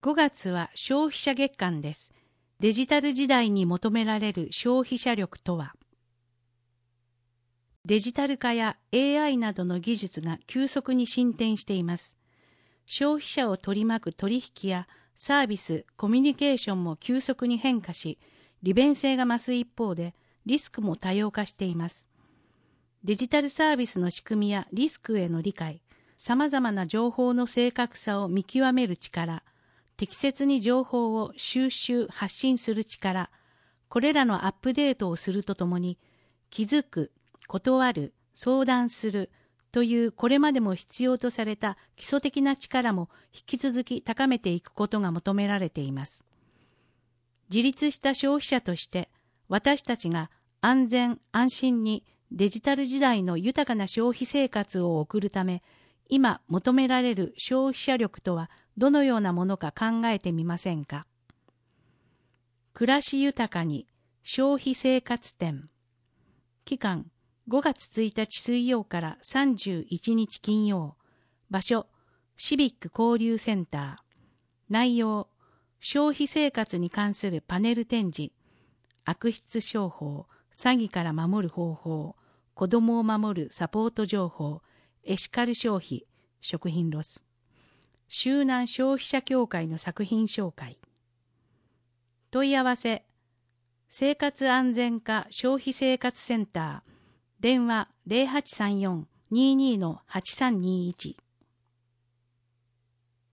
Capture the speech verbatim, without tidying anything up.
ごがつは消費者月間です。デジタル時代に求められる消費者力とは。デジタル化や エーアイ などの技術が急速に進展しています。消費者を取り巻く取引やサービス、コミュニケーションも急速に変化し、利便性が増す一方でリスクも多様化しています。デジタルサービスの仕組みやリスクへの理解、さまざまな情報の正確さを見極める力、適切に情報を収集・発信する力、これらのアップデートをするとともに、気づく、断る、相談するというこれまでも必要とされた基礎的な力も引き続き高めていくことが求められています。自立した消費者として私たちが安全・安心にデジタル時代の豊かな消費生活を送るため、今求められる消費者力とはどのようなものか考えてみませんか。暮らし豊かに消費生活展。期間ごがつついたち水曜からさんじゅういちにち金曜。場所シビック交流センター。内容消費生活に関するパネル展示。悪質商法、詐欺から守る方法、子どもを守るサポート情報、エシカル消費、食品ロス。周南消費者協会の作品紹介。問い合わせ生活安全課消費生活センター。電話 ゼロはちさんよん にーにー はちさんにーいち